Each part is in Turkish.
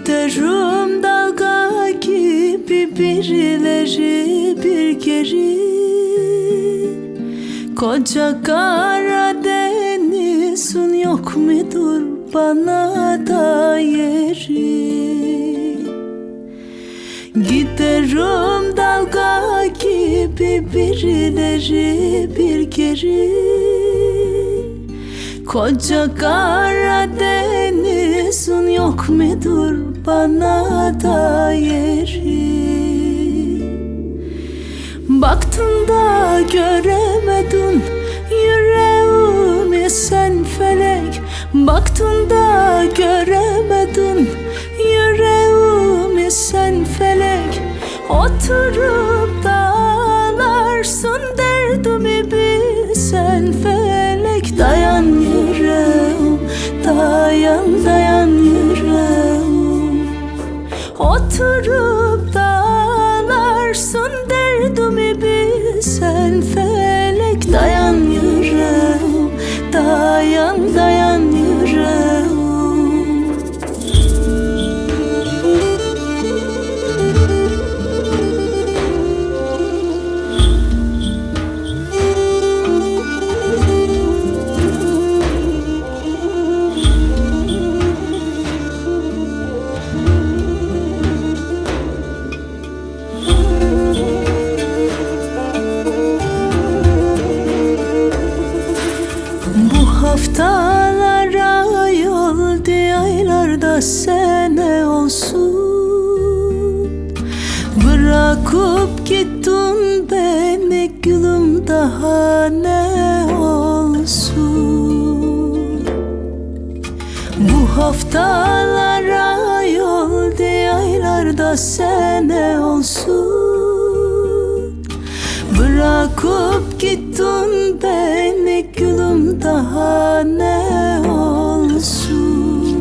Giderim dalga gibi birileri bir geri. Koca Karadeniz'in yok mudur bana da yeri? Giderim dalga gibi birileri bir geri. Koca Karadeniz'in yok mudur bana da yeri? Baktın da göremedin yüreğimi sen felek. Baktın da göremedin yüreğimi sen felek. Oturup da ağlarsın derdimi bilsen felek. Dayan yüreğim, dayan dayan yüreğim. Oturup da ağlarsın derdimi bilsen felek. Dayan yüreğim, dayan dayan yüreğim. Haftalara yol aylarda sene olsun. Bırakıp gittin beni gülüm, daha ne olsun? Bu haftalara yol aylarda sene olsun. Bırakıp gittin beni gülüm, daha ne olsun?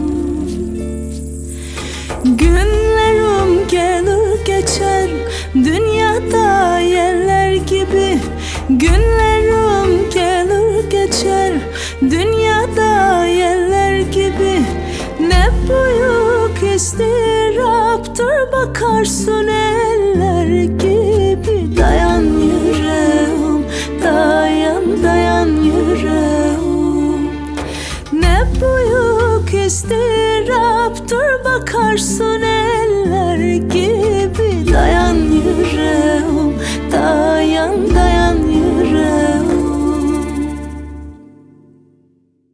Günlerim gelir geçer dünyada yerler gibi. Günlerim gelir geçer dünyada yerler gibi. Ne büyük istiraptır bakarsın eller gibi. Dayan yüreğim, dayan dayan yüreğim. Ne büyük istiraptır bakarsın eller